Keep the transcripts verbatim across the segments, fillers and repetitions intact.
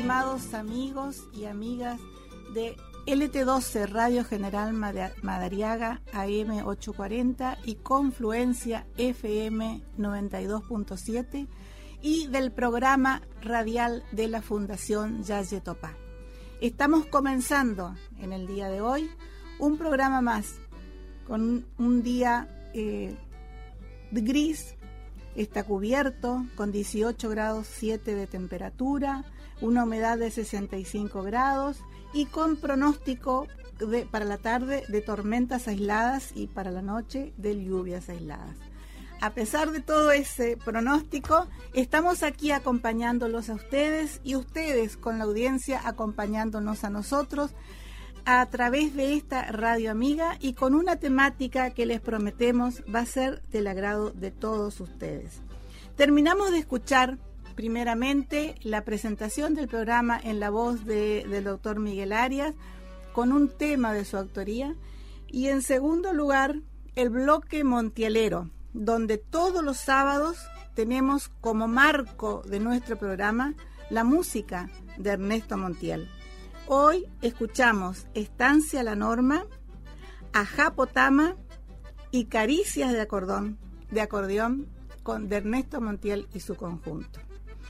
estimados amigos y amigas de L T doce Radio General Madariaga A M ochocientos cuarenta y Confluencia F M noventa y dos punto siete y del programa radial de la Fundación Yaye Topá. Estamos comenzando en el día de hoy un programa más con un día eh, gris, está cubierto con dieciocho grados siete de temperatura, una humedad de sesenta y cinco grados y con pronóstico de, para la tarde de tormentas aisladas y para la noche de lluvias aisladas. A pesar de todo ese pronóstico, estamos aquí acompañándolos a ustedes y ustedes con la audiencia acompañándonos a nosotros a través de esta radio amiga y con una temática que les prometemos va a ser del agrado de todos ustedes. Terminamos de escuchar primeramente la presentación del programa en la voz de, del doctor Miguel Arias con un tema de su autoría y en segundo lugar el bloque montielero, donde todos los sábados tenemos como marco de nuestro programa la música de Ernesto Montiel. Hoy escuchamos Estancia La Norma, Ajapotama y Caricias de acordeón, de acordeón con, de Ernesto Montiel y su conjunto.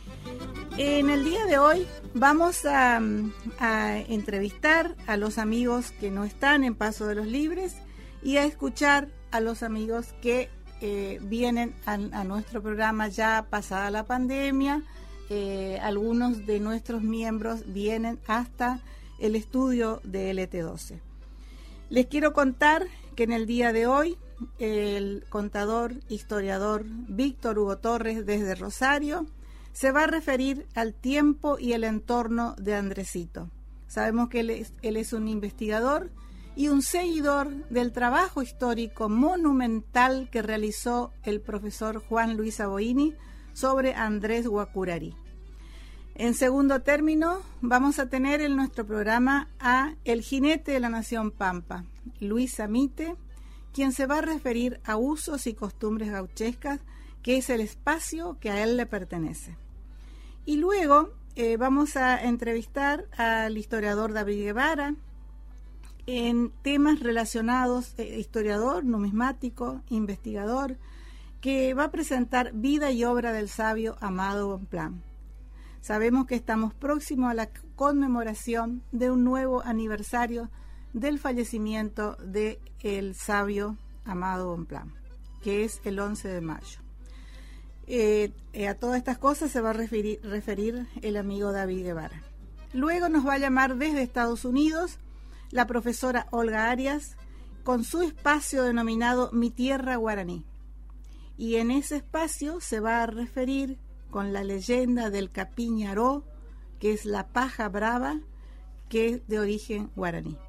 En el día de hoy vamos a, a entrevistar a los amigos que no están en Paso de los Libres y a escuchar a los amigos que eh, vienen a, a nuestro programa ya pasada la pandemia. Eh, algunos de nuestros miembros vienen hasta el estudio de L T doce. Les quiero contar que en el día de hoy el contador, historiador Víctor Hugo Torres desde Rosario se va a referir al tiempo y el entorno de Andresito. Sabemos que él es, él es un investigador y un seguidor del trabajo histórico monumental que realizó el profesor Juan Luis Aboini sobre Andrés Guacurari. En segundo término, vamos a tener en nuestro programa a el jinete de la Nación Pampa, Luis Amite, quien se va a referir a usos y costumbres gauchescas, que es el espacio que a él le pertenece. Y luego eh, vamos a entrevistar al historiador David Guevara en temas relacionados, eh, historiador, numismático, investigador, que va a presentar vida y obra del sabio Amado Bonpland. Sabemos que estamos próximos a la conmemoración de un nuevo aniversario del fallecimiento del sabio Amado Bonpland, que es el once de mayo. Eh, eh, a todas estas cosas se va a referir, referir el amigo David Guevara. Luego nos va a llamar desde Estados Unidos la profesora Olga Arias con su espacio denominado Mi Tierra Guaraní. Y en ese espacio se va a referir con la leyenda del Capiñaró, que es la paja brava, que es de origen guaraní.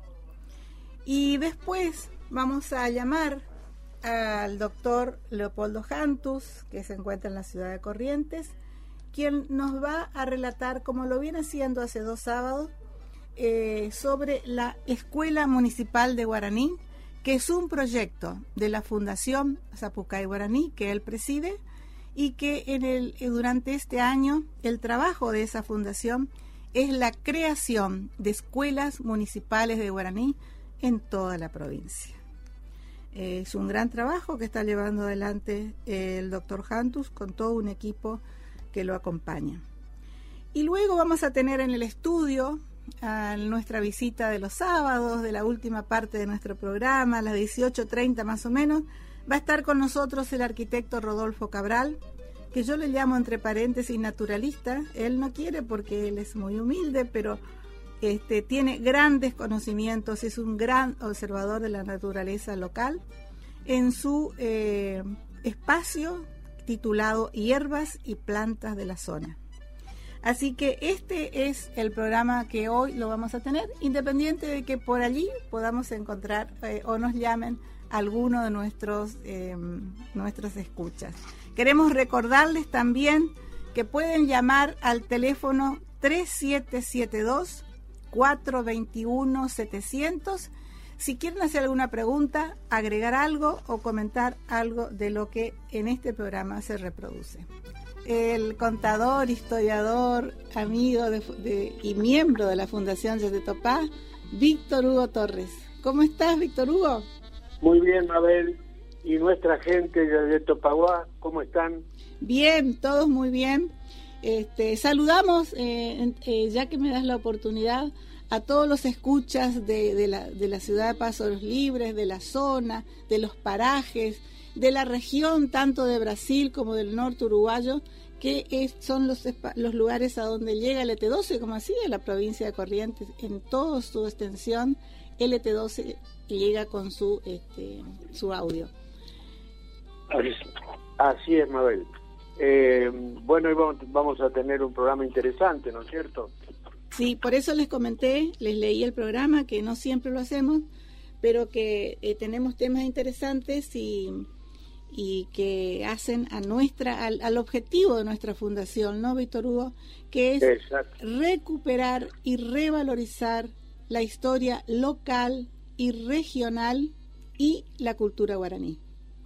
Y después vamos a llamar al doctor Leopoldo Jantus, que se encuentra en la ciudad de Corrientes, quien nos va a relatar, como lo viene haciendo hace dos sábados, eh, sobre la Escuela Municipal de Guaraní, que es un proyecto de la Fundación Zapucay Guaraní, que él preside, y que en el, durante este año el trabajo de esa fundación es la creación de escuelas municipales de guaraní en toda la provincia. Es un gran trabajo que está llevando adelante el doctor Jantus con todo un equipo que lo acompaña. Y luego vamos a tener en el estudio a nuestra visita de los sábados, de la última parte de nuestro programa, a las dieciocho treinta más o menos, va a estar con nosotros el arquitecto Rodolfo Cabral, que yo le llamo entre paréntesis naturalista. Él no quiere porque él es muy humilde, pero este, tiene grandes conocimientos, es un gran observador de la naturaleza local en su eh, espacio titulado Hierbas y Plantas de la Zona. Así que este es el programa que hoy lo vamos a tener, independiente de que por allí podamos encontrar eh, o nos llamen alguno de nuestros eh, nuestras escuchas. Queremos recordarles también que pueden llamar al teléfono tres siete siete dos, cuatro dos uno, setecientos si quieren hacer alguna pregunta, agregar algo o comentar algo de lo que en este programa se reproduce. el contador, historiador, amigo de, de, y miembro de la Fundación Yacyretopá, Víctor Hugo Torres. ¿Cómo estás, Víctor Hugo? Muy bien, Mabel. ¿Y nuestra gente de Yacyretopá, cómo están? Bien, todos muy bien. Este, saludamos, eh, eh, ya que me das la oportunidad, a todos los escuchas de, de, la, de la ciudad de Paso de los Libres, de la zona, de los parajes, de la región tanto de Brasil como del norte uruguayo, que es, son los, los lugares a donde llega el E T doce, como así en la provincia de Corrientes, en toda su extensión, el E T doce llega con su, este, su audio. Así es, Mabel. Eh, bueno, y vamos, vamos a tener un programa interesante, ¿no es cierto? Sí, por eso les comenté, les leí el programa, que no siempre lo hacemos, pero que eh, tenemos temas interesantes y, y que hacen a nuestra al, al objetivo de nuestra fundación, ¿no, Víctor Hugo? Que es Exacto. recuperar y revalorizar la historia local y regional y la cultura guaraní.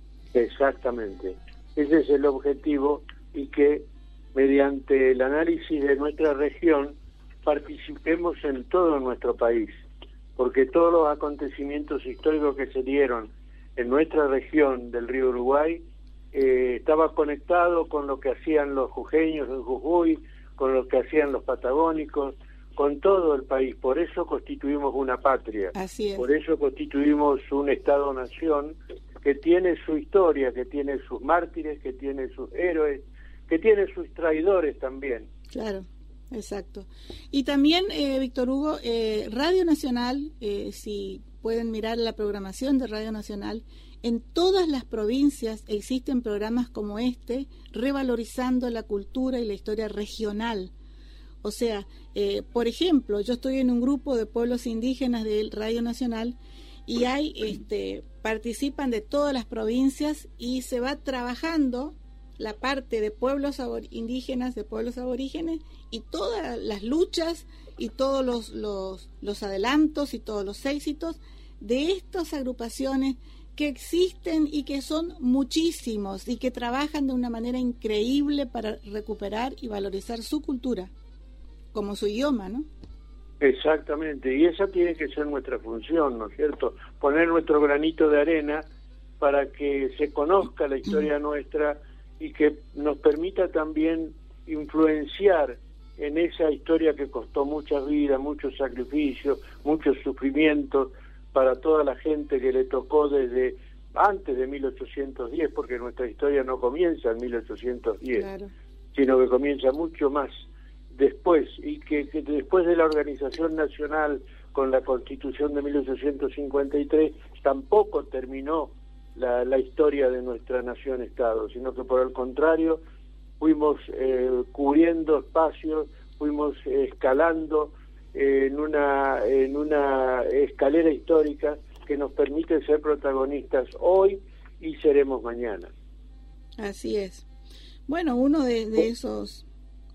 Exactamente. Ese es el objetivo, y que mediante el análisis de nuestra región participemos en todo nuestro país, porque todos los acontecimientos históricos que se dieron en nuestra región del río Uruguay eh, estaba conectado con lo que hacían los jujeños en Jujuy, con lo que hacían los patagónicos, con todo el país. Por eso constituimos una patria. Así es. Por eso constituimos un Estado-nación que tiene su historia, que tiene sus mártires, que tiene sus héroes, que tiene sus traidores también. Claro, exacto. Y también, eh, Víctor Hugo, eh, Radio Nacional, eh, si pueden mirar la programación de Radio Nacional, en todas las provincias existen programas como este, revalorizando la cultura y la historia regional. O sea, eh, por ejemplo, yo estoy en un grupo de pueblos indígenas de Radio Nacional y hay, este, participan de todas las provincias y se va trabajando la parte de pueblos indígenas, de pueblos aborígenes, y todas las luchas y todos los, los, los adelantos y todos los éxitos de estas agrupaciones que existen y que son muchísimos y que trabajan de una manera increíble para recuperar y valorizar su cultura, como su idioma, ¿no? Exactamente, y esa tiene que ser nuestra función, ¿no es cierto? Poner nuestro granito de arena para que se conozca la historia nuestra y que nos permita también influenciar en esa historia que costó muchas vidas, muchos sacrificios, muchos sufrimientos para toda la gente que le tocó desde antes de mil ochocientos diez, porque nuestra historia no comienza en mil ochocientos diez, claro, sino que comienza mucho más después, y que, que después de la organización nacional con la Constitución de mil ochocientos cincuenta y tres tampoco terminó la, la historia de nuestra nación-estado, sino que por el contrario fuimos eh, cubriendo espacios, fuimos eh, escalando eh, en una en una escalera histórica que nos permite ser protagonistas hoy y seremos mañana. Así es. Bueno, uno de, de esos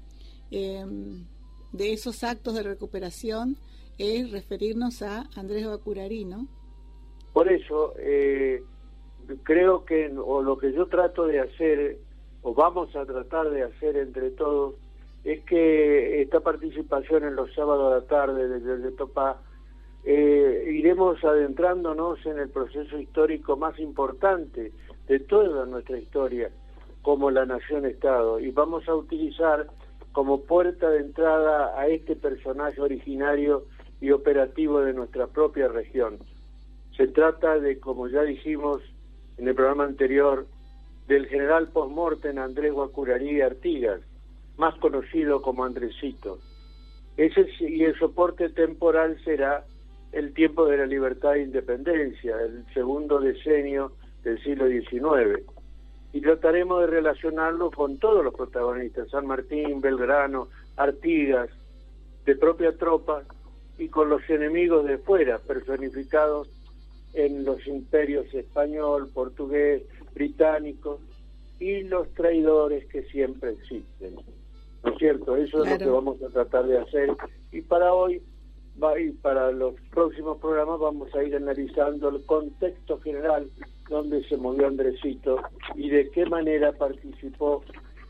Eh, de esos actos de recuperación es referirnos a Andrés Bacurarí, ¿no? Por eso eh, creo que, o lo que yo trato de hacer, o vamos a tratar de hacer entre todos, es que esta participación en los sábados a la tarde de Yacyretopá, eh, iremos adentrándonos en el proceso histórico más importante de toda nuestra historia como la nación-estado, y vamos a utilizar como puerta de entrada a este personaje originario y operativo de nuestra propia región. Se trata de, como ya dijimos en el programa anterior, del general post-mortem Andrés Bacurarí Artigas, más conocido como Andresito. Ese, y el soporte temporal será el tiempo de la libertad e independencia, el segundo decenio del siglo diecinueve. Y trataremos de relacionarlo con todos los protagonistas, San Martín, Belgrano, Artigas, de propia tropa, y con los enemigos de fuera, personificados en los imperios español, portugués, británico, y los traidores que siempre existen. ¿No es cierto? Eso claro. Es lo que vamos a tratar de hacer. Y para hoy, va, y para los próximos programas, vamos a ir analizando el contexto general donde se movió Andresito y de qué manera participó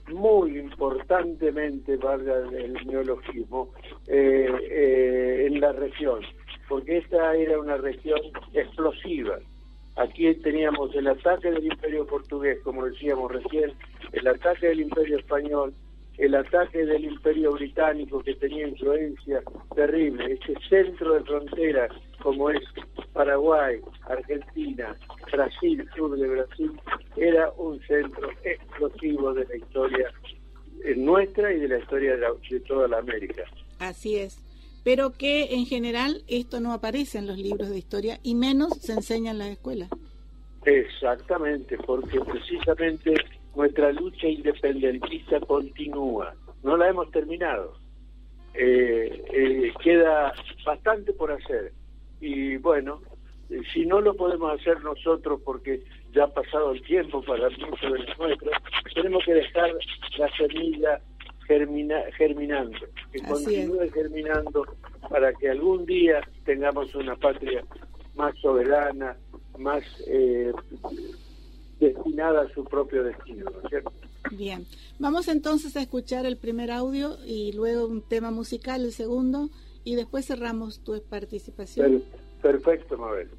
muy importantemente, valga el neologismo, eh, eh, en la región, porque esta era una región explosiva. Aquí teníamos el ataque del Imperio Portugués, como decíamos recién, el ataque del Imperio Español, el ataque del Imperio Británico, que tenía influencia terrible, este centro de frontera como es Paraguay, Argentina, Brasil, sur de Brasil, era un centro explosivo de la historia nuestra y de la historia de, la, de toda la América. Así es, pero que en general esto no aparece en los libros de historia y menos se enseña en las escuelas. Exactamente, porque precisamente nuestra lucha independentista continúa, no la hemos terminado, eh, eh, queda bastante por hacer y bueno, eh, si no lo podemos hacer nosotros porque ya ha pasado el tiempo para muchos de los nuestros, tenemos que dejar la semilla germina, germinando, que Así continúe es. germinando para que algún día tengamos una patria más soberana, más eh, destinada a su propio destino, ¿no es cierto? Bien, vamos entonces a escuchar el primer audio y luego un tema musical, el segundo, y después cerramos tu participación. Per- perfecto, Mabel.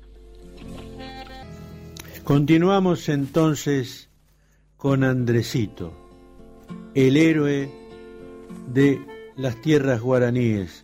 Continuamos entonces con Andresito, el héroe de las tierras guaraníes.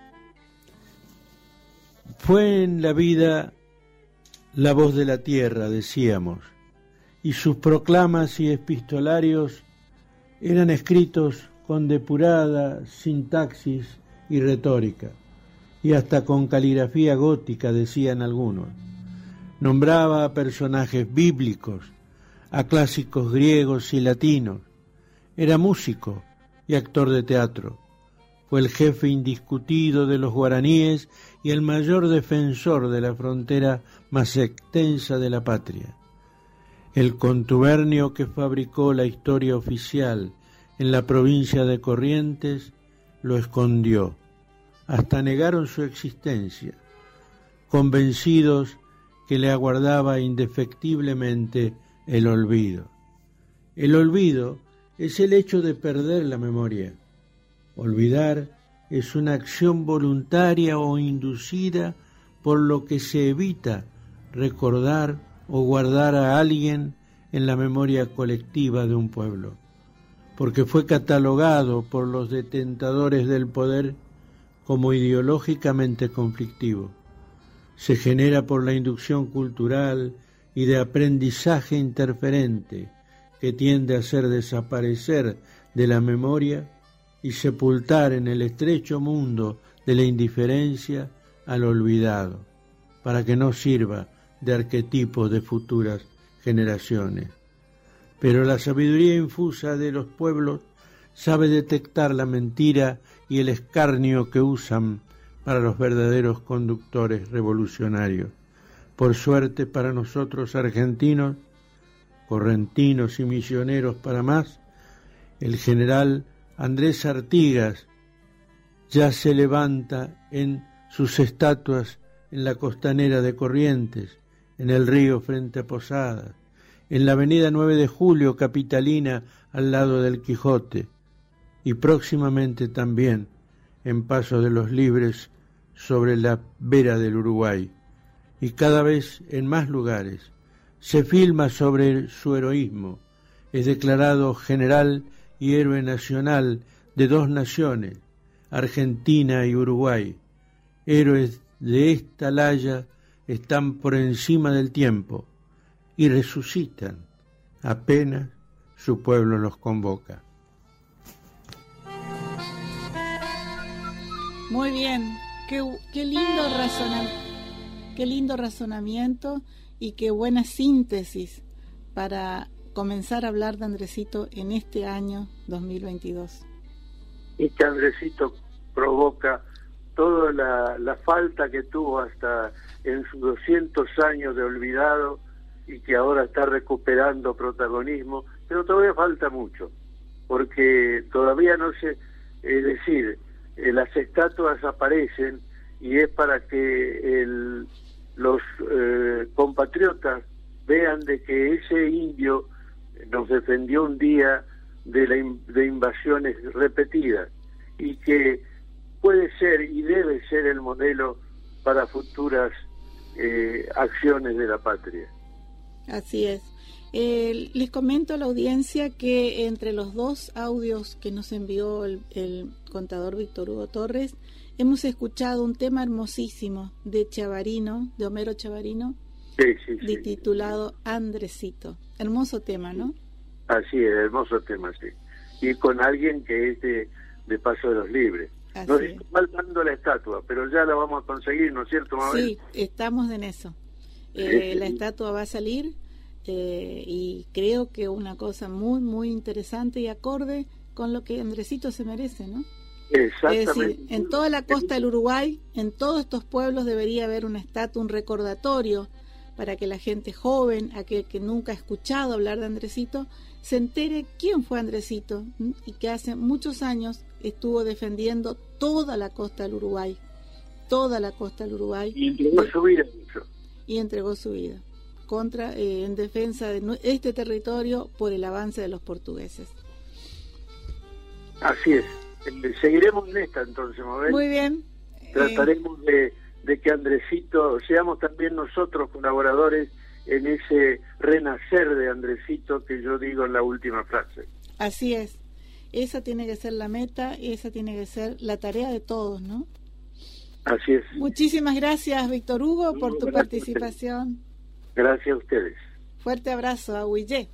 Fue en la vida la voz de la tierra, decíamos, y sus proclamas y epistolarios eran escritos con depurada sintaxis y retórica, y hasta con caligrafía gótica, decían algunos. Nombraba a personajes bíblicos, a clásicos griegos y latinos. Era músico y actor de teatro. Fue el jefe indiscutido de los guaraníes y el mayor defensor de la frontera más extensa de la patria. El contubernio que fabricó la historia oficial en la provincia de Corrientes lo escondió. Hasta negaron su existencia, convencidos que le aguardaba indefectiblemente el olvido. El olvido es el hecho de perder la memoria. Olvidar es una acción voluntaria o inducida por lo que se evita recordar o guardar a alguien en la memoria colectiva de un pueblo, porque fue catalogado por los detentadores del poder como ideológicamente conflictivo. Se genera por la inducción cultural y de aprendizaje interferente que tiende a hacer desaparecer de la memoria y sepultar en el estrecho mundo de la indiferencia al olvidado, para que no sirva de arquetipo de futuras generaciones. Pero la sabiduría infusa de los pueblos sabe detectar la mentira y el escarnio que usan para los verdaderos conductores revolucionarios. Por suerte para nosotros argentinos, correntinos y misioneros para más, el general Andrés Artigas ya se levanta en sus estatuas en la costanera de Corrientes, en el río frente a Posadas, en la avenida nueve de julio capitalina al lado del Quijote, y próximamente también en Paso de los Libres sobre la vera del Uruguay, y cada vez en más lugares. Se filma sobre su heroísmo, es declarado general y héroe nacional de dos naciones, Argentina y Uruguay. Héroes de esta laya están por encima del tiempo y resucitan apenas su pueblo los convoca. Muy bien, qué, qué lindo razona, qué lindo razonamiento y qué buena síntesis para comenzar a hablar de Andresito en este año dos mil veintidós. Y que Andresito provoca toda la, la falta que tuvo hasta en sus doscientos años de olvidado y que ahora está recuperando protagonismo, pero todavía falta mucho, porque todavía no se, es decir, eh, las estatuas aparecen y es para que el, los eh, compatriotas vean de que ese indio nos defendió un día de, la, de invasiones repetidas, y que puede ser y debe ser el modelo para futuras eh, acciones de la patria. Así es. Eh, les comento a la audiencia que entre los dos audios que nos envió el, el contador Víctor Hugo Torres, hemos escuchado un tema hermosísimo de Chavarino, de Homero Chavarino, sí, sí, sí, titulado Andresito. Hermoso tema, ¿no? Así es, hermoso tema, sí. Y con alguien que es de, de Paso de los Libres. Así Nos es. está faltando la estatua, pero ya la vamos a conseguir, ¿no es cierto, Mabel? Sí, estamos en eso. Eh, la estatua va a salir. Eh, y creo que una cosa muy muy interesante y acorde con lo que Andresito se merece, ¿no? Exactamente. Es decir, en toda la costa del Uruguay, en todos estos pueblos debería haber una estatua, un recordatorio para que la gente joven, aquel que nunca ha escuchado hablar de Andresito, se entere quién fue Andresito, ¿m? Y que hace muchos años estuvo defendiendo toda la costa del Uruguay, toda la costa del Uruguay. Y entregó su vida. Y entregó su vida. contra eh, en defensa de este territorio por el avance de los portugueses. Así es. Seguiremos en esta entonces, Mabel. Muy bien. Trataremos eh... de, de que Andresito, seamos también nosotros colaboradores en ese renacer de Andresito que yo digo en la última frase. Así es. Esa tiene que ser la meta, esa tiene que ser la tarea de todos, ¿no? Así es. Muchísimas gracias, Víctor Hugo, por no, tu participación. A gracias a ustedes. Fuerte abrazo a Huillé.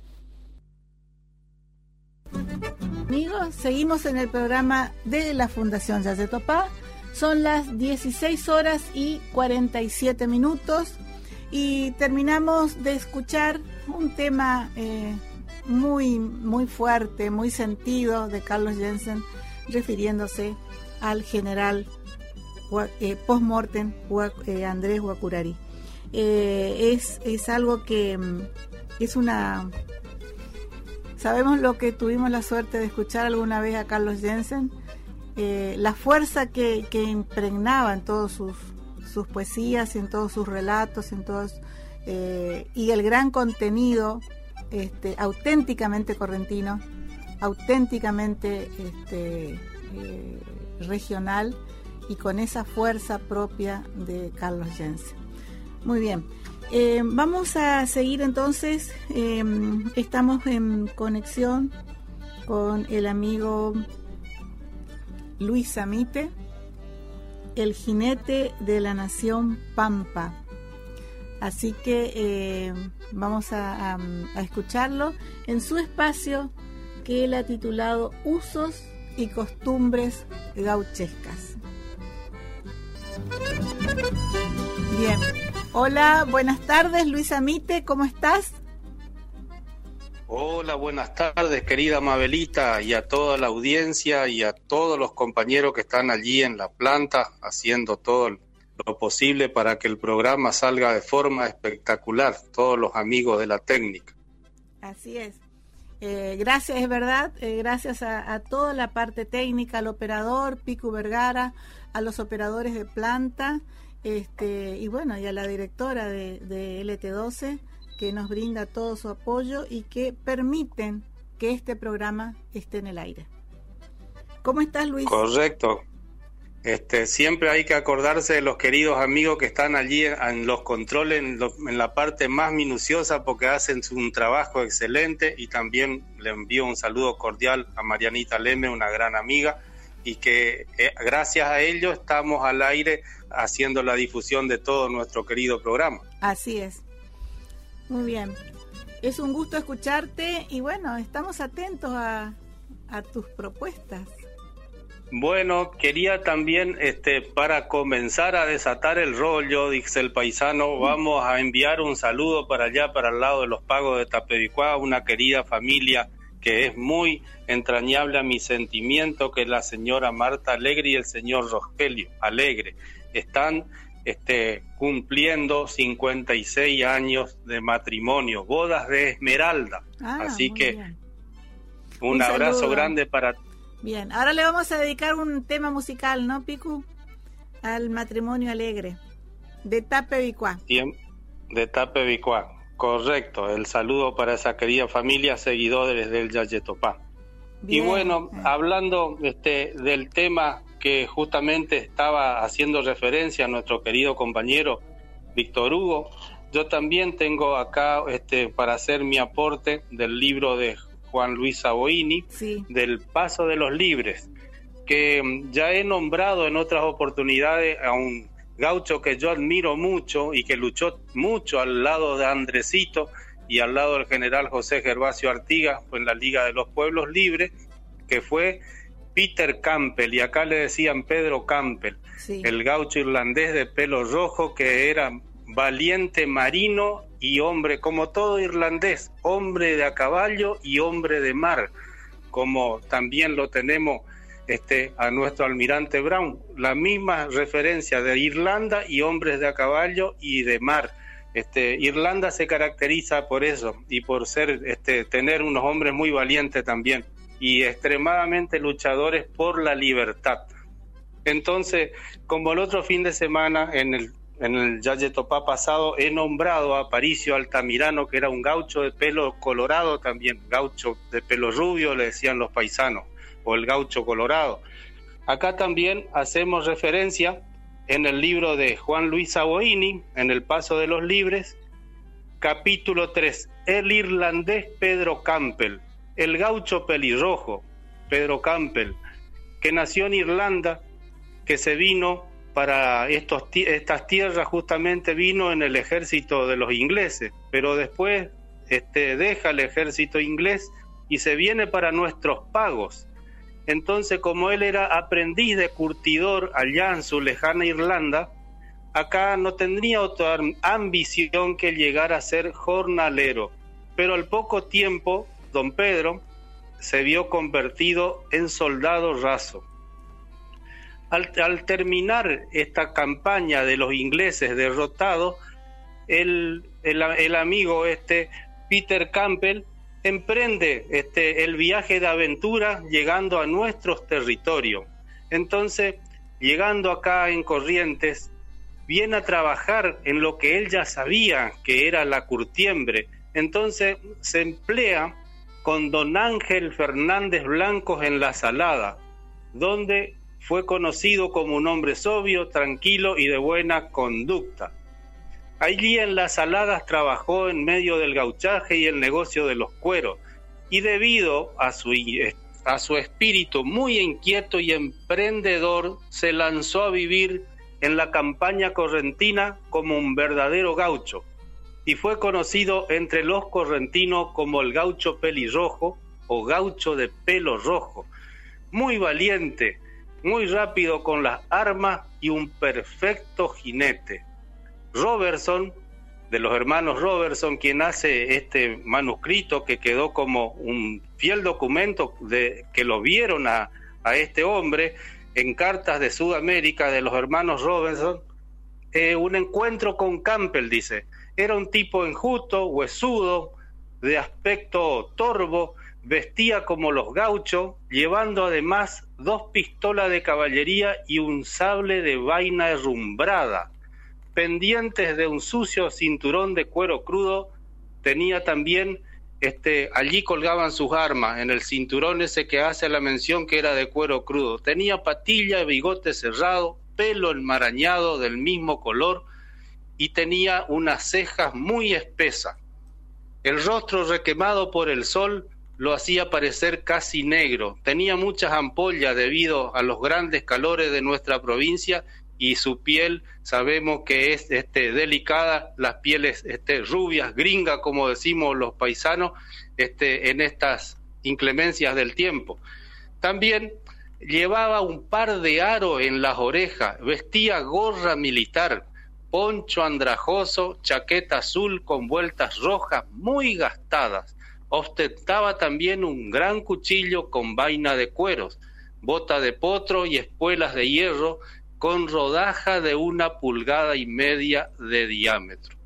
Amigos, seguimos en el programa de la Fundación Yayetopá. Son las dieciséis horas y cuarenta y siete minutos y terminamos de escuchar un tema eh, muy, muy fuerte, muy sentido de Carlos Jensen, refiriéndose al general eh, post-mortem eh, Andrés Guacurari. Eh, es, es algo que es una... Sabemos lo que tuvimos la suerte de escuchar alguna vez a Carlos Jensen, eh, la fuerza que, que impregnaba en todas sus, sus poesías, en todos sus relatos, en todos eh, y el gran contenido este, auténticamente correntino, auténticamente este, eh, regional y con esa fuerza propia de Carlos Jensen. Muy bien. Eh, vamos a seguir entonces, eh, estamos en conexión con el amigo Luis Amite, el jinete de la nación Pampa. Así que eh, vamos a, a, a escucharlo en su espacio que él ha titulado Usos y Costumbres Gauchescas. Bien. Hola, buenas tardes, Luis Amite, ¿cómo estás? Hola, buenas tardes, querida Mabelita, y a toda la audiencia y a todos los compañeros que están allí en la planta haciendo todo lo posible para que el programa salga de forma espectacular, todos los amigos de la técnica. Así es. Eh, gracias, es verdad, eh, gracias a, a toda la parte técnica, al operador Pico Vergara, a los operadores de planta, Este, y bueno, y a la directora de, de L T doce que nos brinda todo su apoyo y que permiten que este programa esté en el aire. ¿Cómo estás, Luis? Correcto. Este, siempre hay que acordarse de los queridos amigos que están allí en los controles, en, lo, en la parte más minuciosa, porque hacen un trabajo excelente, y también le envío un saludo cordial a Marianita Leme, una gran amiga, y que eh, gracias a ellos estamos al aire haciendo la difusión de todo nuestro querido programa. Así es. Muy bien. Es un gusto escucharte y bueno, estamos atentos a, a tus propuestas. Bueno, quería también, este, para comenzar a desatar el rollo, dice el paisano, vamos a enviar un saludo para allá, para el lado de los Pagos de Tapevicuá, una querida familia que es muy entrañable a mi sentimiento, que es la señora Marta Alegre y el señor Rogelio Alegre. Están este, cumpliendo cincuenta y seis años de matrimonio, bodas de Esmeralda. Ah, así que bien. un, un abrazo saludo. grande para... Bien, ahora le vamos a dedicar un tema musical, ¿no, Picu? Al matrimonio alegre, de Tapevicuá. De Tapevicuá. Correcto, el saludo para esa querida familia, seguidores del Yayetopá. Bien. Y bueno, hablando este, del tema que justamente estaba haciendo referencia a nuestro querido compañero Víctor Hugo, yo también tengo acá este, para hacer mi aporte del libro de Juan Luis Savoini, sí. del Paso de los Libres, que ya he nombrado en otras oportunidades a un gaucho que yo admiro mucho y que luchó mucho al lado de Andresito y al lado del general José Gervasio Artigas en la Liga de los Pueblos Libres, que fue Peter Campbell, y acá le decían Pedro Campbell, sí. el gaucho irlandés de pelo rojo que era valiente marino y hombre, como todo irlandés, hombre de a caballo y hombre de mar, como también lo tenemos este, a nuestro almirante Brown, la misma referencia de Irlanda y hombres de a caballo y de mar. Este, Irlanda se caracteriza por eso y por ser este, tener unos hombres muy valientes también y extremadamente luchadores por la libertad. Entonces, como el otro fin de semana en el en el Yayetopá pasado he nombrado a Aparicio Altamirano, que era un gaucho de pelo colorado también, gaucho de pelo rubio le decían los paisanos, o el gaucho colorado. Acá también hacemos referencia en el libro de Juan Luis Savoini, en El Paso de los Libres, capítulo tres, el irlandés Pedro Campbell, el gaucho pelirrojo Pedro Campbell, que nació en Irlanda, que se vino para estos, estas tierras, justamente vino en el ejército de los ingleses, pero después este, deja el ejército inglés y se viene para nuestros pagos. Entonces, como él era aprendiz de curtidor allá en su lejana Irlanda, acá no tendría otra ambición que llegar a ser jornalero, pero al poco tiempo, don Pedro se vio convertido en soldado raso. Al, al terminar esta campaña de los ingleses derrotados, el, el, el amigo este Peter Campbell emprende este, el viaje de aventura llegando a nuestros territorios. Entonces, llegando acá en Corrientes, viene a trabajar en lo que él ya sabía, que era la curtiembre. Entonces, se emplea con don Ángel Fernández Blancos en La Salada, donde fue conocido como un hombre sobrio, tranquilo y de buena conducta. Allí en Las Saladas trabajó en medio del gauchaje y el negocio de los cueros, y debido a su, a su espíritu muy inquieto y emprendedor, se lanzó a vivir en la campaña correntina como un verdadero gaucho, y fue conocido entre los correntinos como el gaucho pelirrojo o gaucho de pelo rojo, muy valiente, muy rápido con las armas y un perfecto jinete. Robertson, de los hermanos Robertson, quien hace este manuscrito que quedó como un fiel documento de que lo vieron a, a este hombre en cartas de Sudamérica de los hermanos Robertson, eh, un encuentro con Campbell, dice, era un tipo enjuto, huesudo, de aspecto torvo, vestía como los gauchos, llevando además dos pistolas de caballería y un sable de vaina herrumbrada. Pendientes de un sucio cinturón de cuero crudo, tenía también, este, allí colgaban sus armas, en el cinturón ese que hace la mención que era de cuero crudo. Tenía patilla y bigote cerrado, pelo enmarañado del mismo color y tenía unas cejas muy espesas. El rostro requemado por el sol lo hacía parecer casi negro. Tenía muchas ampollas debido a los grandes calores de nuestra provincia y su piel, sabemos que es este, delicada, las pieles este, rubias, gringas, como decimos los paisanos, este, en estas inclemencias del tiempo. También llevaba un par de aros en las orejas, vestía gorra militar, poncho andrajoso, chaqueta azul con vueltas rojas muy gastadas. Ostentaba también un gran cuchillo con vaina de cueros, bota de potro y espuelas de hierro con rodaja de una pulgada y media de diámetro.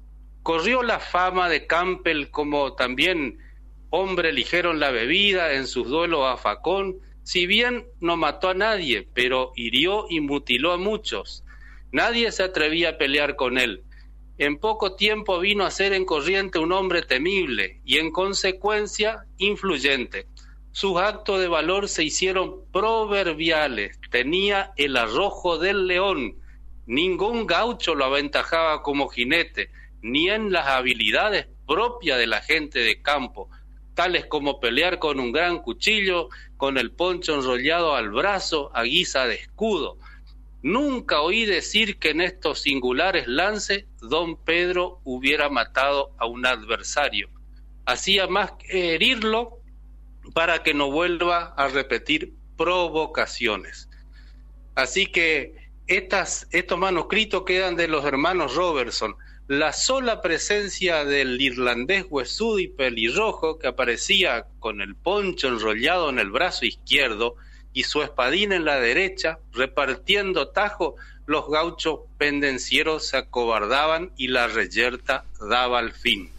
Corrió la fama de Campbell como también hombre ligero en la bebida, en sus duelos a facón, si bien no mató a nadie, pero hirió y mutiló a muchos. Nadie se atrevía a pelear con él. En poco tiempo vino a ser en Corrientes un hombre temible y en consecuencia influyente. Sus actos de valor se hicieron proverbiales. Tenía el arrojo del león. Ningún gaucho lo aventajaba como jinete, ni en las habilidades propias de la gente de campo, tales como pelear con un gran cuchillo, con el poncho enrollado al brazo a guisa de escudo. Nunca oí decir que en estos singulares lances don Pedro hubiera matado a un adversario. Hacía más que herirlo para que no vuelva a repetir provocaciones. Así que estas, estos manuscritos quedan de los hermanos Robertson. La sola presencia del irlandés huesudo y pelirrojo que aparecía con el poncho enrollado en el brazo izquierdo y su espadín en la derecha, repartiendo tajo, los gauchos pendencieros se acobardaban y la reyerta daba al fin.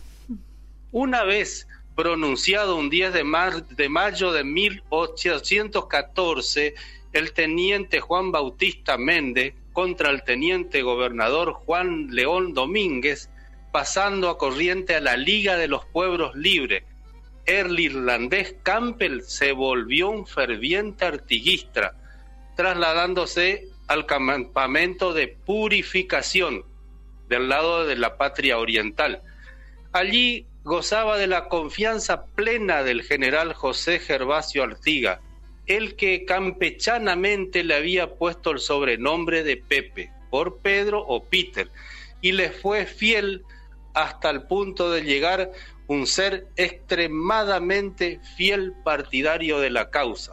Una vez pronunciado un diez de, mar, de mayo de mil ochocientos catorce, el teniente Juan Bautista Méndez contra el teniente gobernador Juan León Domínguez, pasando a corriente a la Liga de los Pueblos Libres. El irlandés Campbell se volvió un ferviente artiguista, trasladándose al campamento de purificación del lado de la patria oriental. Allí gozaba de la confianza plena del general José Gervasio Artigas, el que campechanamente le había puesto el sobrenombre de Pepe, por Pedro o Peter, y le fue fiel hasta el punto de llegar un ser extremadamente fiel partidario de la causa.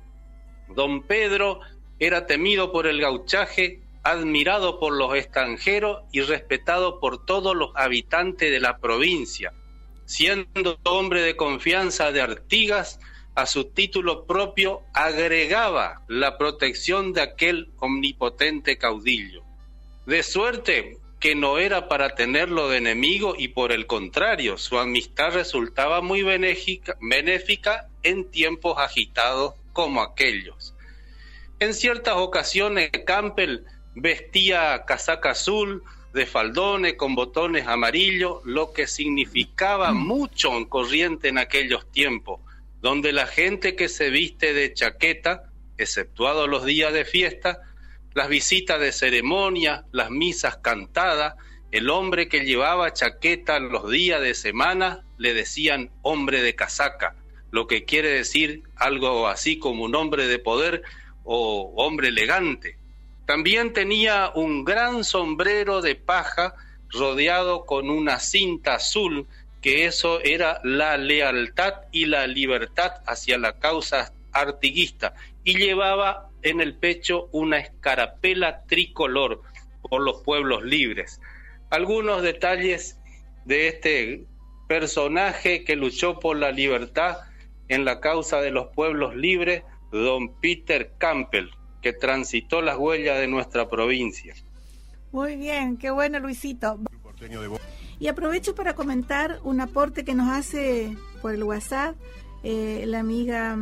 Don Pedro era temido por el gauchaje, admirado por los extranjeros y respetado por todos los habitantes de la provincia, siendo hombre de confianza de Artigas. A su título propio agregaba la protección de aquel omnipotente caudillo. De suerte que no era para tenerlo de enemigo y por el contrario, su amistad resultaba muy benéfica, benéfica en tiempos agitados como aquellos. En ciertas ocasiones Campbell vestía casaca azul de faldones con botones amarillos, lo que significaba mucho en corriente en aquellos tiempos, donde la gente que se viste de chaqueta, exceptuado los días de fiesta, las visitas de ceremonia, las misas cantadas, el hombre que llevaba chaqueta los días de semana le decían hombre de casaca, lo que quiere decir algo así como un hombre de poder o hombre elegante. También tenía un gran sombrero de paja rodeado con una cinta azul, que eso era la lealtad y la libertad hacia la causa artiguista, y llevaba en el pecho una escarapela tricolor por los pueblos libres. Algunos detalles de este personaje que luchó por la libertad en la causa de los pueblos libres, don Peter Campbell, que transitó las huellas de nuestra provincia. Muy bien, qué bueno, Luisito. Y aprovecho para comentar un aporte que nos hace por el WhatsApp eh, la amiga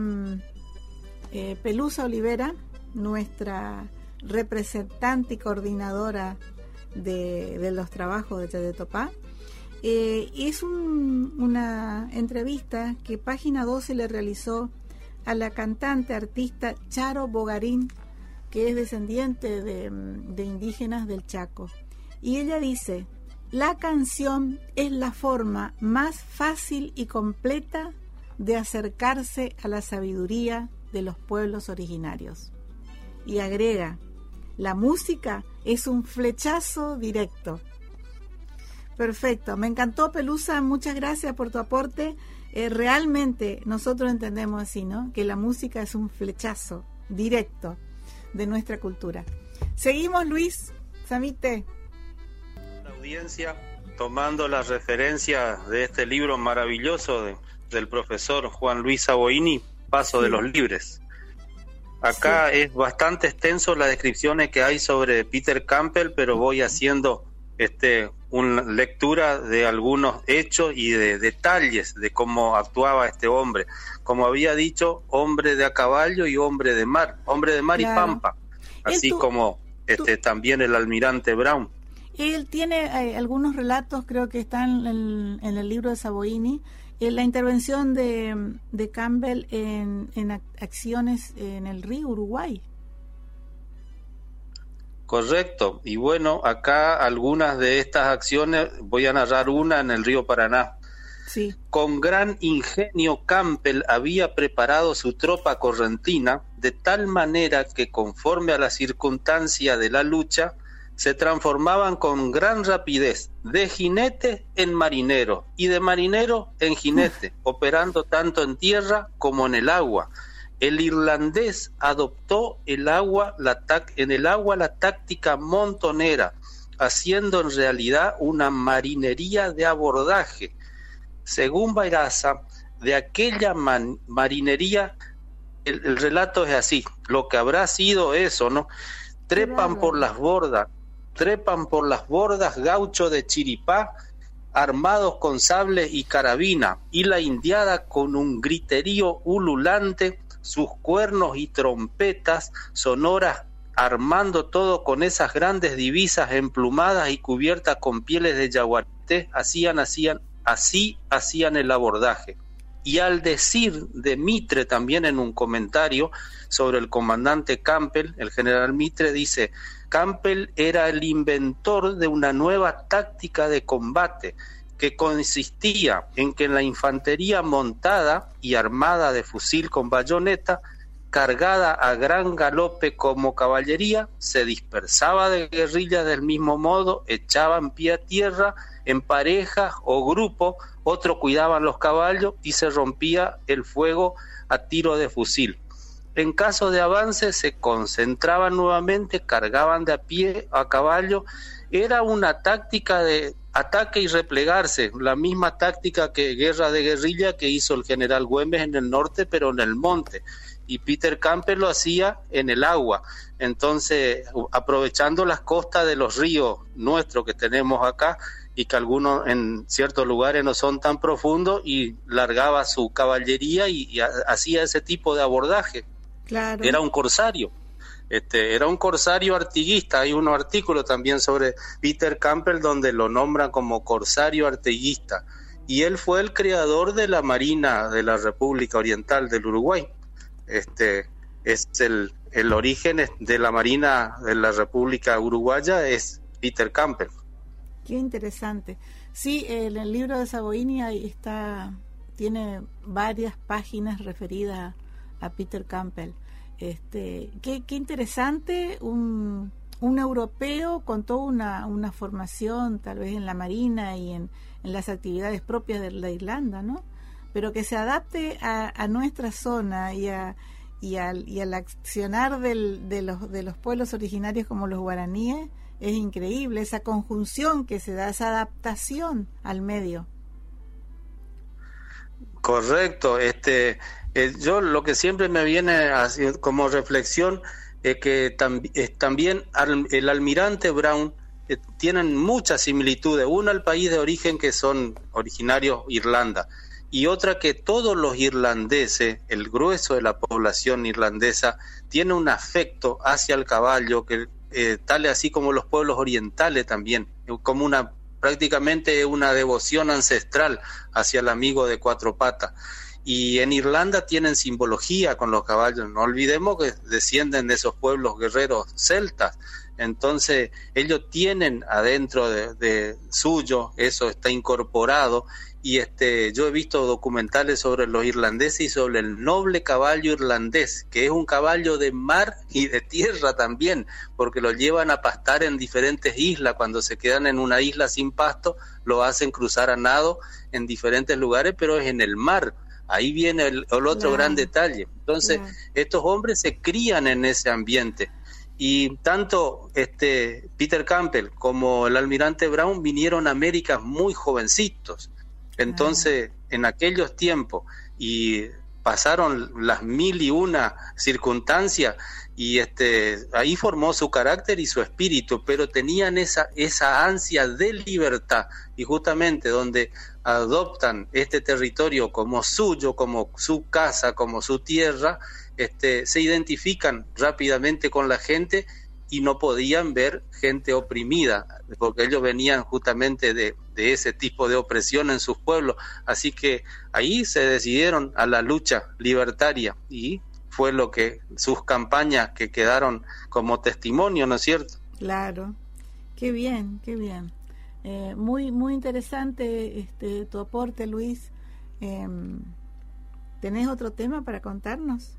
eh, Pelusa Olivera, nuestra representante y coordinadora de, de los trabajos de Yayetopá. Eh, es un, una entrevista que Página doce le realizó a la cantante artista Charo Bogarín, que es descendiente de, de indígenas del Chaco. Y ella dice: la canción es la forma más fácil y completa de acercarse a la sabiduría de los pueblos originarios. Y agrega: la música es un flechazo directo. Perfecto, me encantó, Pelusa, muchas gracias por tu aporte. Eh, realmente nosotros entendemos así, ¿no? Que la música es un flechazo directo de nuestra cultura. Seguimos, Luis Samite. La audiencia, tomando la referencia de este libro maravilloso de, del profesor Juan Luis Saboini, Paso sí. de los Libres. Acá sí. es bastante extenso las descripciones que hay sobre Peter Campbell, pero voy haciendo este una lectura de algunos hechos y de detalles de cómo actuaba este hombre. Como había dicho, hombre de a caballo y hombre de mar, hombre de mar claro. y pampa, así tu, como este tu, también el almirante Brown. Él tiene eh, algunos relatos, creo que están en el, en el libro de Saboini, Eh, la intervención de, de Campbell en, en acciones en el río Uruguay. Correcto, y bueno, acá algunas de estas acciones, voy a narrar una en el río Paraná. Sí. Con gran ingenio Campbell había preparado su tropa correntina de tal manera que conforme a la circunstancia de la lucha, se transformaban con gran rapidez de jinete en marinero y de marinero en jinete, operando tanto en tierra como en el agua. El irlandés adoptó el agua, la tac- en el agua la táctica montonera, haciendo en realidad una marinería de abordaje. Según Bairaza, de aquella man- marinería, el, el relato es así, lo que habrá sido eso, ¿no? Trepan por las bordas, trepan por las bordas gauchos de Chiripá, armados con sables y carabina, y la indiada con un griterío ululante, sus cuernos y trompetas sonoras, armando todo con esas grandes divisas emplumadas y cubiertas con pieles de yaguareté, hacían, hacían, así hacían el abordaje. Y al decir de Mitre también en un comentario sobre el comandante Campbell, el general Mitre dice: Campbell era el inventor de una nueva táctica de combate que consistía en que la infantería montada y armada de fusil con bayoneta, cargada a gran galope como caballería, se dispersaba de guerrillas del mismo modo, echaban pie a tierra en parejas o grupos, otros cuidaban los caballos y se rompía el fuego a tiro de fusil. En caso de avance se concentraban nuevamente, cargaban de a pie a caballo. Era una táctica de ataque y replegarse, la misma táctica que guerra de guerrilla que hizo el general Güemes en el norte, pero en el monte, y Peter Campbell lo hacía en el agua. Entonces, aprovechando las costas de los ríos nuestros que tenemos acá, y que algunos en ciertos lugares no son tan profundos, y largaba su caballería y, y hacía ese tipo de abordaje. Claro. Era un corsario. Este, era un corsario artiguista. Hay un artículo también sobre Peter Campbell donde lo nombran como corsario artiguista, y él fue el creador de la Marina de la República Oriental del Uruguay. Este es el, el origen de la Marina de la República Uruguaya, es Peter Campbell. Qué interesante. Sí, en el libro de Saboini ahí está, tiene varias páginas referidas a Peter Campbell. Este, qué, qué interesante, un, un europeo con toda una, una formación tal vez en la marina y en, en las actividades propias de la Irlanda, ¿no? Pero que se adapte a, a nuestra zona y, a, y, al, y al accionar del, de, los, de los pueblos originarios como los guaraníes, es increíble esa conjunción que se da, esa adaptación al medio. Correcto. Este, eh, yo lo que siempre me viene así, como reflexión es que tam, es también al, el almirante Brown eh, tienen muchas similitudes. Una al país de origen, que son originarios Irlanda, y otra que todos los irlandeses, el grueso de la población irlandesa, tiene un afecto hacia el caballo, que eh, tal así como los pueblos orientales también, como una prácticamente una devoción ancestral hacia el amigo de cuatro patas. Y en Irlanda tienen simbología con los caballos. No olvidemos que descienden de esos pueblos guerreros celtas. Entonces ellos tienen adentro de, de suyo, eso está incorporado. Y este, yo he visto documentales sobre los irlandeses y sobre el noble caballo irlandés, que es un caballo de mar y de tierra también, porque lo llevan a pastar en diferentes islas. Cuando se quedan en una isla sin pasto, lo hacen cruzar a nado en diferentes lugares, pero es en el mar. Ahí viene el, el otro yeah. gran detalle. Entonces, yeah. estos hombres se crían en ese ambiente. Y tanto este Peter Campbell como el almirante Brown vinieron a América muy jovencitos. Entonces, en aquellos tiempos, y pasaron las mil y una circunstancias, y este ahí formó su carácter y su espíritu, pero tenían esa, esa ansia de libertad, y justamente donde adoptan este territorio como suyo, como su casa, como su tierra, este, se identifican rápidamente con la gente, y no podían ver gente oprimida, porque ellos venían justamente de, de ese tipo de opresión en sus pueblos. Así que ahí se decidieron a la lucha libertaria y fue lo que sus campañas que quedaron como testimonio, ¿no es cierto? Claro, qué bien, qué bien. Eh, muy muy interesante este tu aporte, Luis. Eh, ¿Tenés otro tema para contarnos?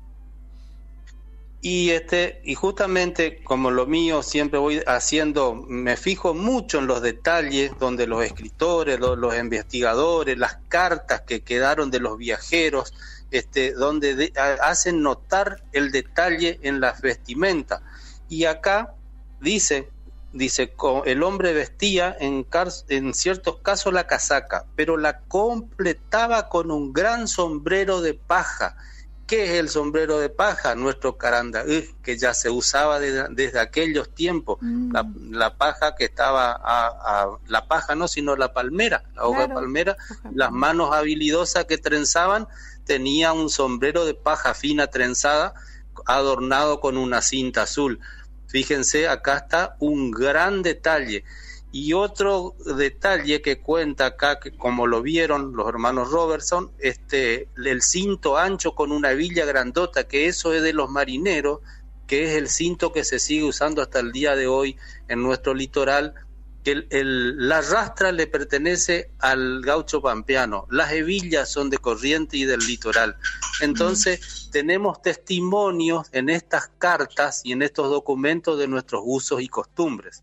Y este y justamente como lo mío siempre voy haciendo, me fijo mucho en los detalles donde los escritores, los, los investigadores, las cartas que quedaron de los viajeros, este, donde de, a, hacen notar el detalle en las vestimentas. Y acá dice, dice, el hombre vestía en, car, en ciertos casos la casaca, pero la completaba con un gran sombrero de paja. ¿Qué es el sombrero de paja? Nuestro carandagü, que ya se usaba de, desde aquellos tiempos. Mm. La, la paja que estaba, a, a, la paja no, sino la palmera, la hoja claro. de palmera, Ojalá. Las manos habilidosas que trenzaban, tenía un sombrero de paja fina trenzada, adornado con una cinta azul. Fíjense, acá está un gran detalle. Y otro detalle que cuenta acá, que como lo vieron los hermanos Robertson, este, el cinto ancho con una hebilla grandota, que eso es de los marineros, que es el cinto que se sigue usando hasta el día de hoy en nuestro litoral, que el, el, la rastra le pertenece al gaucho pampeano, las hebillas son de Corrientes y del litoral. Entonces mm. tenemos testimonios en estas cartas y en estos documentos de nuestros usos y costumbres.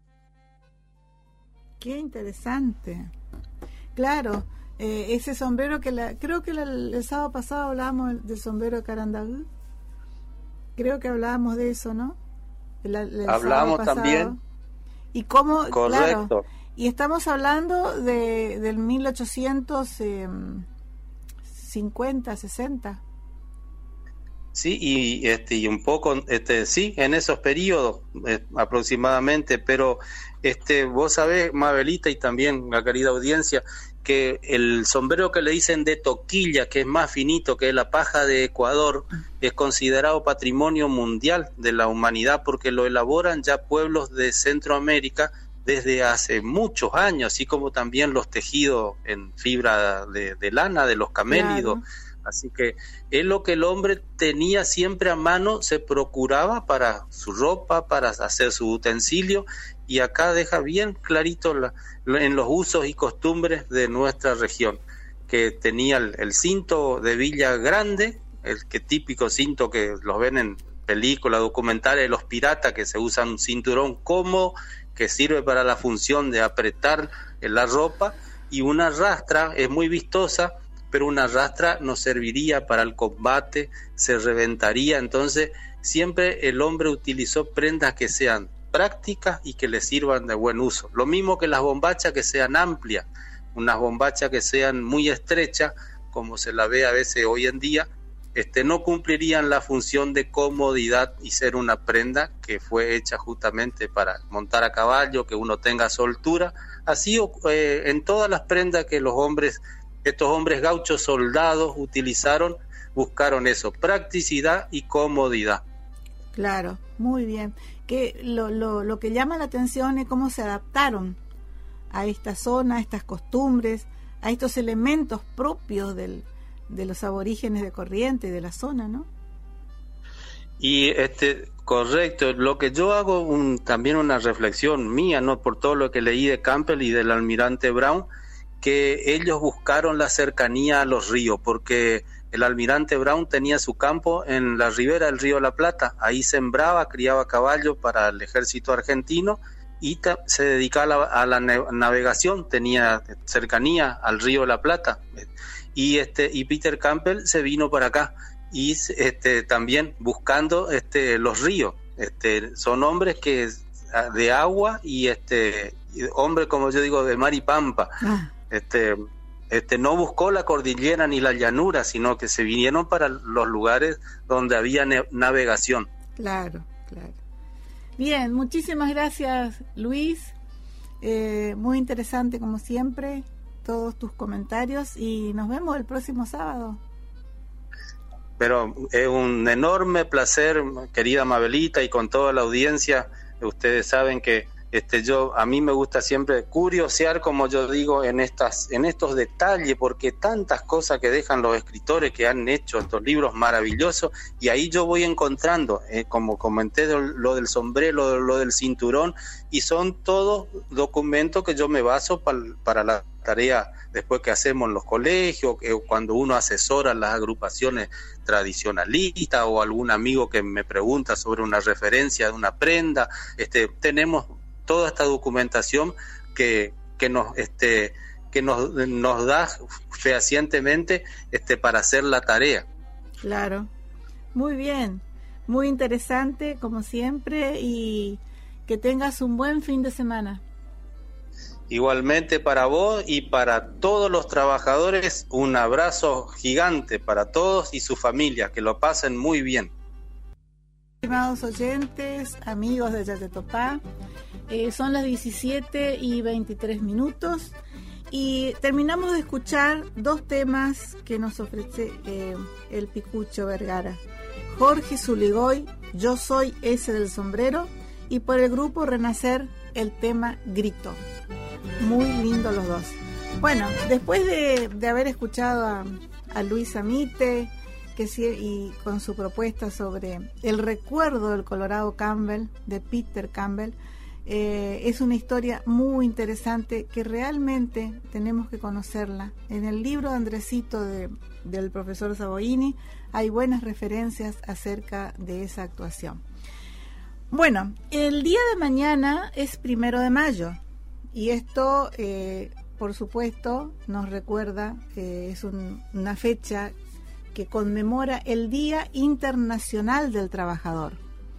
Qué interesante. Claro, eh, ese sombrero que la, creo que la, el sábado pasado hablábamos del sombrero de carandagü. Creo que hablábamos de eso, ¿no? El, el Hablamos también. Y cómo, correcto. Claro, y estamos hablando de del mil ochocientos cincuenta, sesenta. Sí, y este y un poco este sí, en esos periodos eh, aproximadamente, pero este vos sabés, Mabelita, y también la querida audiencia, que el sombrero que le dicen de toquilla, que es más finito que la paja de Ecuador, es considerado patrimonio mundial de la humanidad porque lo elaboran ya pueblos de Centroamérica desde hace muchos años, así como también los tejidos en fibra de, de lana de los camélidos. Claro. Así que es lo que el hombre tenía siempre a mano, se procuraba para su ropa, para hacer su utensilio, y acá deja bien clarito la, en los usos y costumbres de nuestra región, que tenía el, el cinto de villa grande, el que típico cinto que los ven en películas, documentales de los piratas, que se usan un cinturón cómodo, que sirve para la función de apretar la ropa, y una rastra, es muy vistosa, pero una rastra no serviría para el combate, se reventaría. Entonces siempre el hombre utilizó prendas que sean prácticas y que le sirvan de buen uso. Lo mismo que las bombachas, que sean amplias, unas bombachas que sean muy estrechas, como se la ve a veces hoy en día, este, no cumplirían la función de comodidad y ser una prenda que fue hecha justamente para montar a caballo, que uno tenga soltura. Así eh, en todas las prendas que los hombres estos hombres gauchos soldados utilizaron, buscaron eso, practicidad y comodidad. Claro, muy bien. Que lo, lo, lo que llama la atención es cómo se adaptaron a esta zona, a estas costumbres, a estos elementos propios del, de los aborígenes de Corrientes, de la zona, ¿no? Y este correcto, lo que yo hago un, también una reflexión mía, no por todo lo que leí de Campbell y del almirante Brown, que ellos buscaron la cercanía a los ríos, porque el almirante Brown tenía su campo en la ribera del río La Plata, ahí sembraba, criaba caballos para el ejército argentino y ta- se dedicaba a la, a la navegación, tenía cercanía al río La Plata, y este y Peter Campbell se vino para acá y este también buscando este los ríos, este son hombres que de agua y este hombres, como yo digo, de mar y pampa. Ah. Este, este no buscó la cordillera ni la llanura, sino que se vinieron para los lugares donde había ne- navegación. Claro, claro. Bien, muchísimas gracias, Luis. Eh, muy interesante como siempre todos tus comentarios y nos vemos el próximo sábado. Pero es un enorme placer, querida Mabelita, y con toda la audiencia, Ustedes saben que Este, yo a mí me gusta siempre curiosear, como yo digo, en estas, en estos detalles, porque tantas cosas que dejan los escritores que han hecho estos libros maravillosos, y ahí yo voy encontrando, eh, como comenté, lo del sombrero, lo del cinturón, y son todos documentos que yo me baso pa, para la tarea después que hacemos en los colegios, eh, cuando uno asesora las agrupaciones tradicionalistas, o algún amigo que me pregunta sobre una referencia de una prenda. Este, tenemos toda esta documentación que, que nos este que nos, nos da fehacientemente este para hacer la tarea. Claro, muy bien, muy interesante como siempre, y que tengas un buen fin de semana. Igualmente para vos y para todos los trabajadores, un abrazo gigante para todos y sus familias, que lo pasen muy bien. Estimados oyentes, amigos de Yatetopá, eh, son las diecisiete y veintitrés minutos y terminamos de escuchar dos temas que nos ofrece eh, el Picucho Vergara. Jorge Zuligoy, Yo soy ese del sombrero, y por el grupo Renacer el tema Grito. Muy lindos los dos. Bueno, después de, de haber escuchado a, a Luis Amite, que sí, y con su propuesta sobre el recuerdo del Colorado Campbell, de Peter Campbell, eh, es una historia muy interesante que realmente tenemos que conocerla. En el libro de Andresito de, del profesor Saboini hay buenas referencias acerca de esa actuación. Bueno, el día de mañana es primero de mayo, y esto, eh, por supuesto, nos recuerda, eh, es un, una fecha que conmemora el Día Internacional del Trabajador.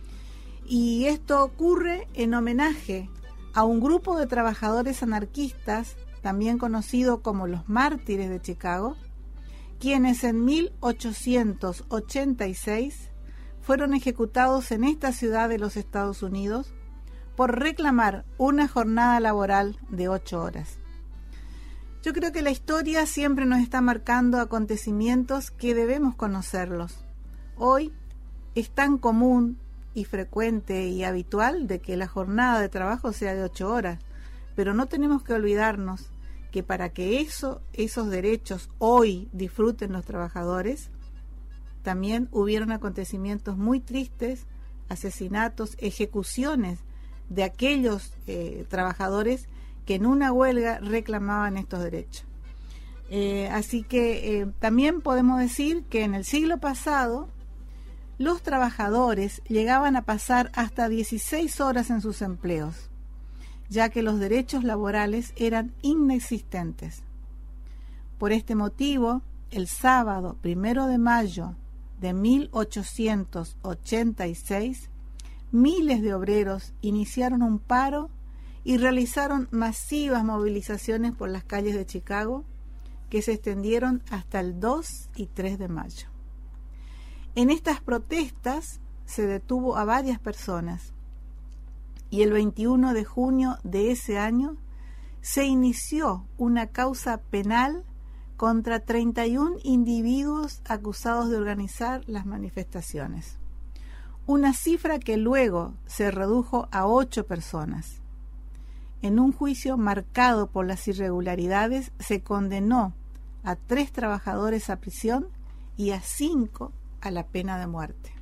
Y esto ocurre en homenaje a un grupo de trabajadores anarquistas, también conocido como los Mártires de Chicago, quienes en mil ochocientos ochenta y seis fueron ejecutados en esta ciudad de los Estados Unidos por reclamar una jornada laboral de ocho horas. Yo creo que la historia siempre nos está marcando acontecimientos que debemos conocerlos. Hoy es tan común y frecuente y habitual de que la jornada de trabajo sea de ocho horas, pero no tenemos que olvidarnos que para que eso, esos derechos hoy disfruten los trabajadores, también hubieron acontecimientos muy tristes, asesinatos, ejecuciones de aquellos eh, trabajadores que en una huelga reclamaban estos derechos. Eh, así que eh, también podemos decir que en el siglo pasado los trabajadores llegaban a pasar hasta dieciséis horas en sus empleos, ya que los derechos laborales eran inexistentes. Por este motivo, el sábado primero de mayo de mil ochocientos ochenta y seis, miles de obreros iniciaron un paro y realizaron masivas movilizaciones por las calles de Chicago, que se extendieron hasta el dos y tres de mayo. En estas protestas se detuvo a varias personas, y el veintiuno de junio de ese año se inició una causa penal contra treinta y un individuos acusados de organizar las manifestaciones, una cifra que luego se redujo a ocho personas. En un juicio marcado por las irregularidades, se condenó a tres trabajadores a prisión y a cinco a la pena de muerte.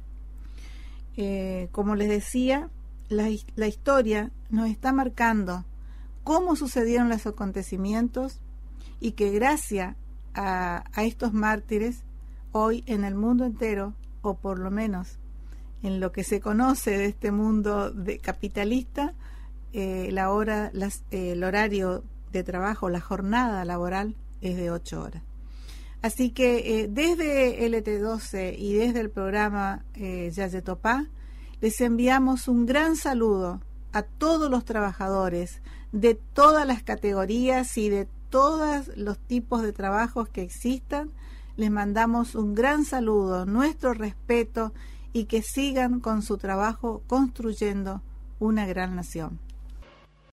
Eh, como les decía, la, la historia nos está marcando cómo sucedieron los acontecimientos, y que gracias a, a estos mártires, hoy en el mundo entero, o por lo menos en lo que se conoce de este mundo de capitalista, Eh, la hora, las, eh, el horario de trabajo, la jornada laboral es de ocho horas. Así que eh, desde L T doce y desde el programa eh, Yatetopá les enviamos un gran saludo a todos los trabajadores de todas las categorías y de todos los tipos de trabajos que existan. Les mandamos un gran saludo, nuestro respeto, y que sigan con su trabajo construyendo una gran nación.